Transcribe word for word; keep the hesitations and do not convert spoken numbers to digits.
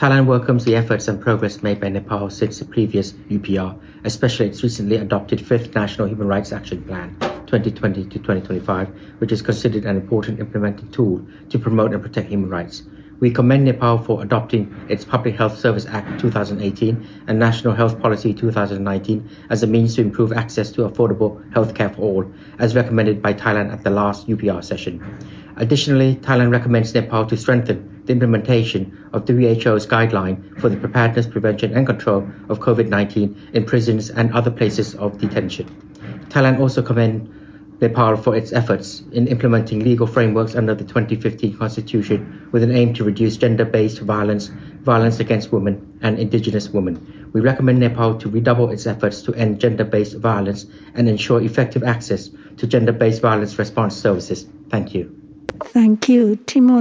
Thailand welcomes the efforts and progress made by Nepal since the previous U P R, especially its recently adopted fifth National Human Rights Action Plan twenty twenty to twenty twenty-five, which is considered an important implementing tool to promote and protect human rights. We commend Nepal for adopting its Public Health Service Act two thousand eighteen and National Health Policy two thousand nineteen as a means to improve access to affordable healthcare for all, as recommended by Thailand at the last U P R session. Additionally, Thailand recommends Nepal to strengthen the implementation of W H O's guideline for the preparedness, prevention and control of COVID nineteen in prisons and other places of detention. Thailand also commends Nepal for its efforts in implementing legal frameworks under the twenty fifteen Constitution with an aim to reduce gender-based violence, violence against women and indigenous women. We recommend Nepal to redouble its efforts to end gender-based violence and ensure effective access to gender-based violence response services. Thank you. Thank you, Timon.